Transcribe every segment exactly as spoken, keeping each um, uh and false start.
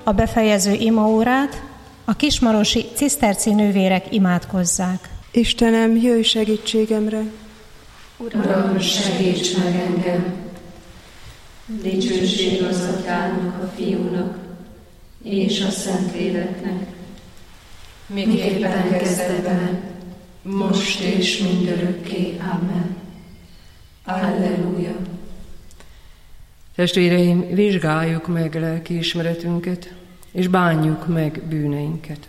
a befejező imaórát, a kismarosi ciszterci nővérek imádkozzák. Istenem, jöjj segítségemre! Uram, segíts meg engem! Dicsőség az Atyának, a Fiúnak és a Szentléleknek, miképpen kezdetben, most és mindörökké. Amen. Alleluja! Testvéreim, vizsgáljuk meg lelkiismeretünket, és bánjuk meg bűneinket.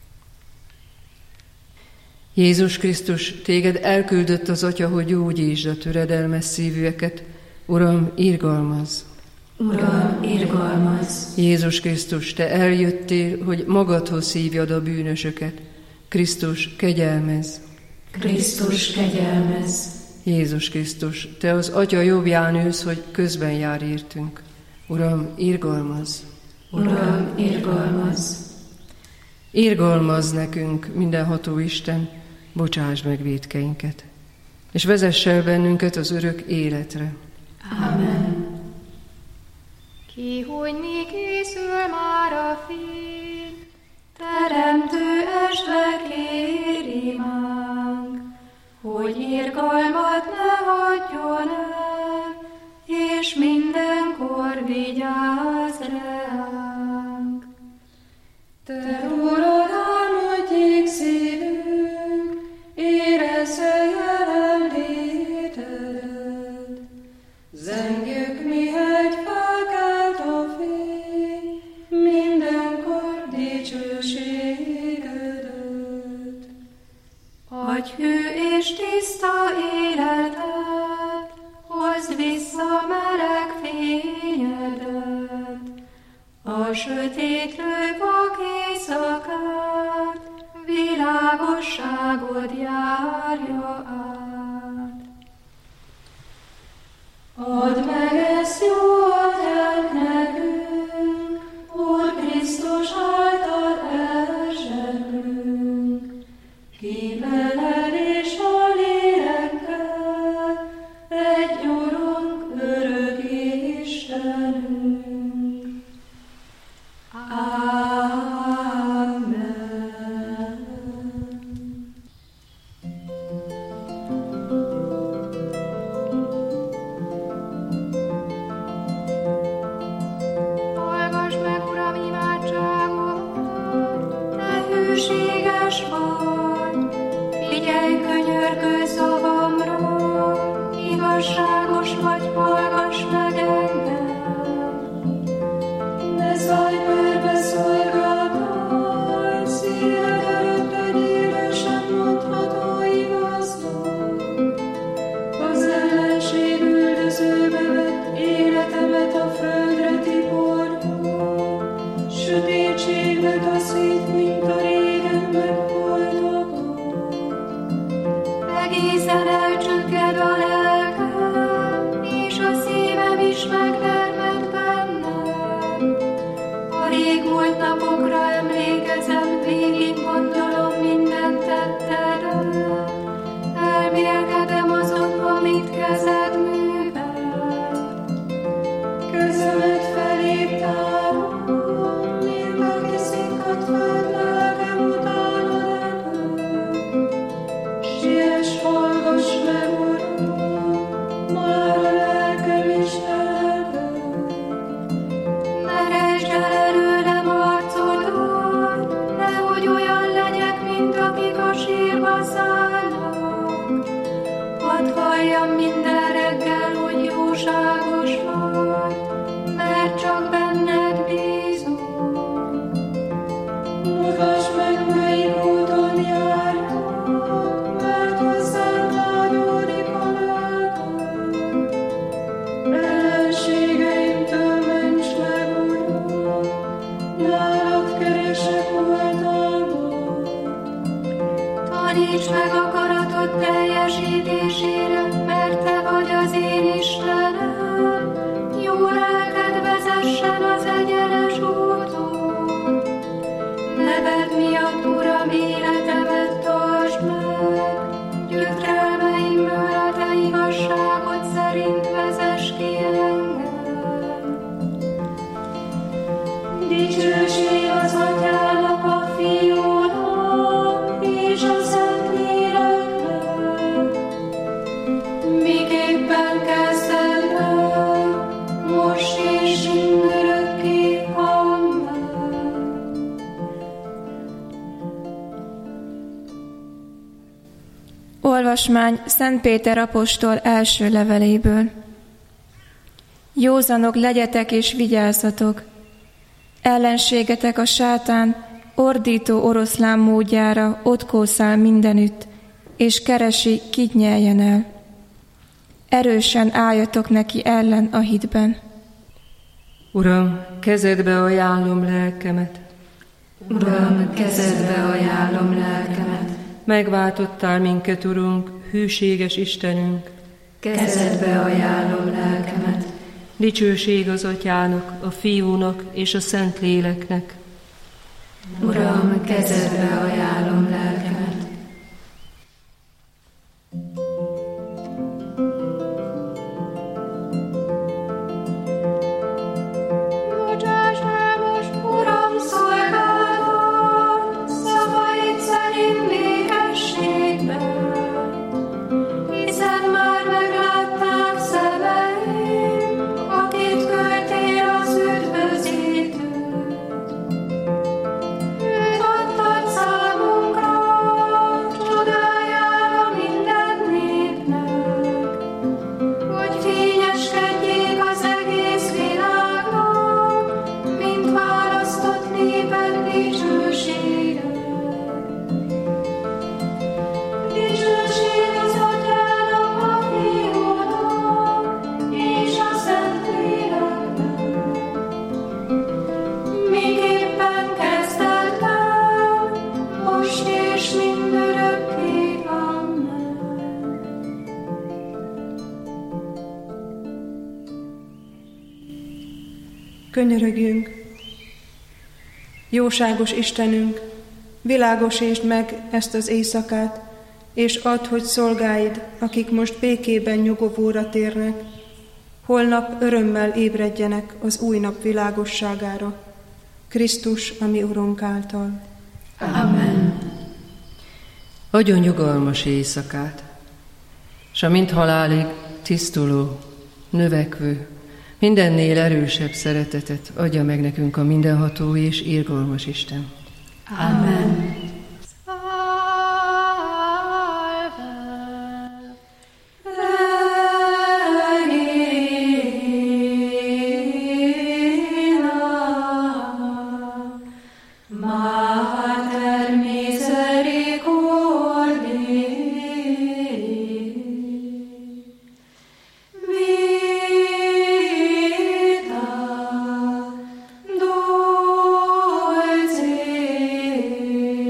Jézus Krisztus, téged elküldött az Atya, hogy gyógyítsd a töredelmes szívűeket. Uram, irgalmazz! Uram, irgalmazz! Jézus Krisztus, te eljöttél, hogy magadhoz hívjad a bűnösöket. Krisztus, kegyelmezz! Krisztus, kegyelmezz! Jézus Krisztus, te az Atya jobbján ülsz, hogy közben jár értünk. Uram, irgalmazz! Uram, irgalmazz! Irgalmazz nekünk, mindenható Isten, bocsásd meg vétkeinket, és vezess el bennünket az örök életre. Amen. Kihújni készül már a fény, teremtő esve kér imánk, hogy irgalmat ne hagyjon el, és mindenkor vigyázz ránk. Te rólad álmodjék szívünk, érezze jelenlétedet. Zengjük, mihegy felkelt a fény, mindenkor dicsőségedet. Adj hű és tiszta életet, hozd vissza meleg fényedet. A sötétlő vak éjszakát, világosságod járja át. Add meg ezt jó atyánk nekünk, Úr Krisztus által elzseblünk. Ki veled és a lélekkel, egy Urunk, örök Istenünk. Meresd el előlem arcod, Dicsőség az Atyának, a Fiúnak és a Szentléleknek, miképpen kezdetben, most és mindörökké. Amen. Olvasmány Szent Péter apostol első leveléből. Józanok legyetek és vigyázzatok! Ellenségetek a sátán ordító oroszlán módjára ott kószál mindenütt, és keresi, kit nyeljen el. Erősen álljatok neki ellen a hitben. Uram, kezedbe ajánlom lelkemet. Uram, kezedbe ajánlom lelkemet. Megváltottál minket, Urunk, hűséges Istenünk. Kezedbe ajánlom lelkemet. Dicsőség az Atyának, a Fiúnak és a Szentléleknek. Uram, kezedbe ajánlom lelkemet. Bocsáss el most, Uram, szolgálatot, szavaid szerint békességben, hiszen már meglátták szemeim, akit küldtél az üdvözítőt. Őt adtad számunkra, csodájára minden népnek, hogy fényeskedjék az egész világnak, mint választott néped dicsősége. Dicsőség az Atyának, a Fiúnak és a Szentléleknek, miképpen kezdetben, most és mindörökké. Amen. Könyörögjünk! Jóságos Istenünk, világosítsd meg ezt az éjszakát, és add, hogy szolgáid, akik most békében nyugovóra térnek, holnap örömmel ébredjenek az új nap világosságára, Krisztus, a mi Urunk által. Amen. Adjon nyugalmas éjszakát, s a mint halálig tisztuló, növekvő, mindennél erősebb szeretetet adja meg nekünk a mindenható és irgalmas Isten. Amen. Mater misericordiae, vita dulcis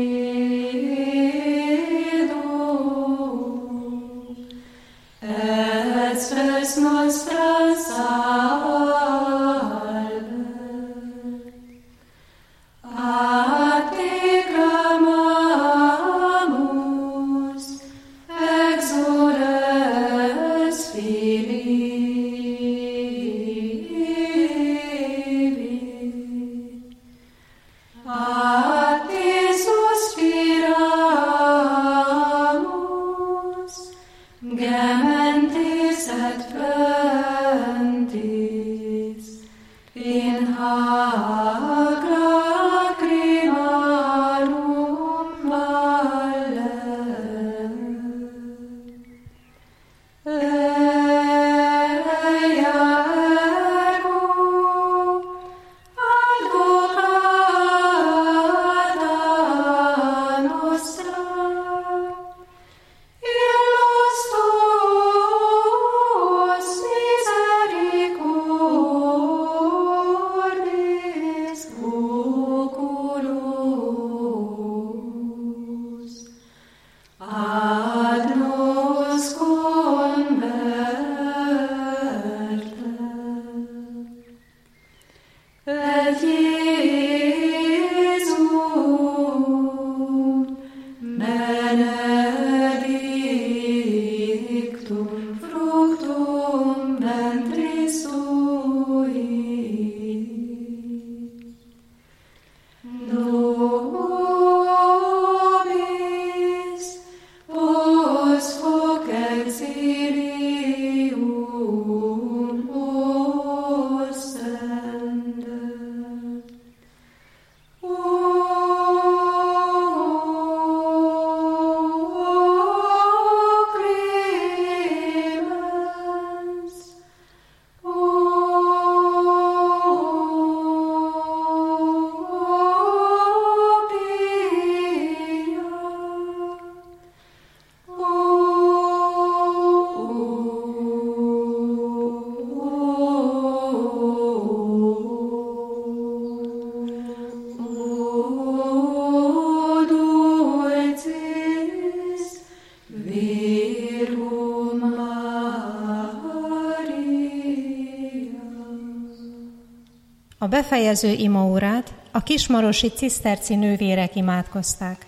befejező imaórát a kismarosi ciszterci nővérek imádkozták.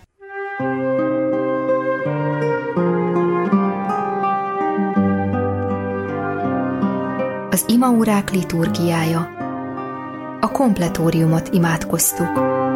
Az imaórák liturgiája. A kompletóriumot imádkoztuk.